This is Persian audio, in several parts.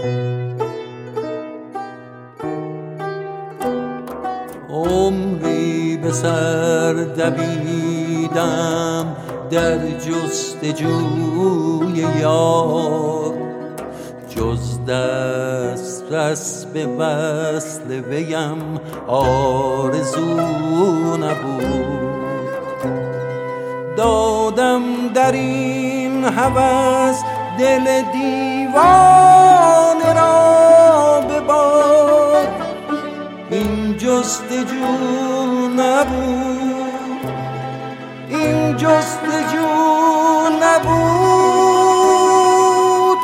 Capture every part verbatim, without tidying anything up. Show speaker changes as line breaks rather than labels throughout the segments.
عمری به سر دویدم در جستجوی یار، جز دست رس به وصل ویم آرزو نبود. دادم در این هوس دل دیوانه را به باد، این جستجو نبود، این جستجو نبود.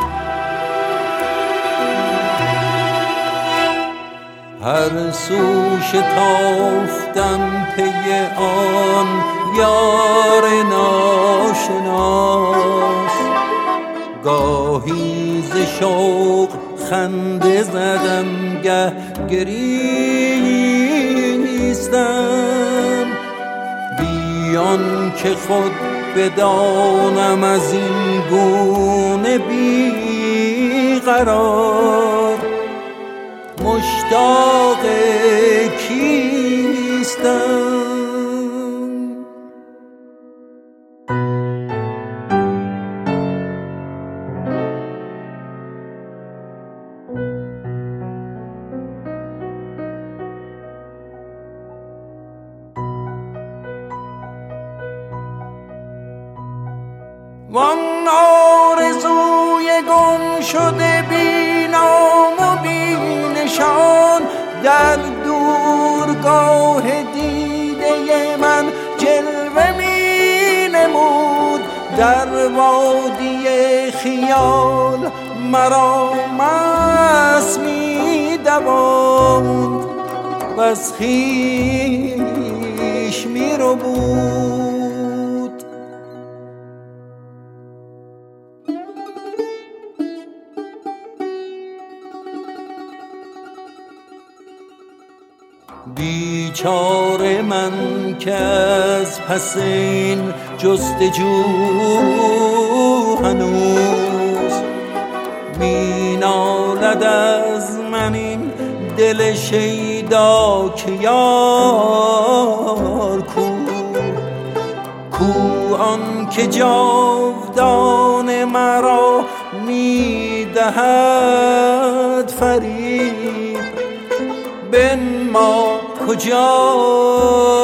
هر سو شتافتم پی آن یار ناشناس، گاهی ز شوق خنده زدم گه گریستم، بیان که خود بدانم از این گونه بی قرار مشتاق کیستم. وان آرزوی گم شده بی نام و بی نشان، در دورگاه دیده من جلوه می نمود، در وادی خیال مرا مست می دواند و از خویش می ربود. بیچاره من که از پس این جستجو هنوز می نالد از من این دل شیدا که یار کو، کو آن که جاودان مرا می دهد فریب، بنما کجا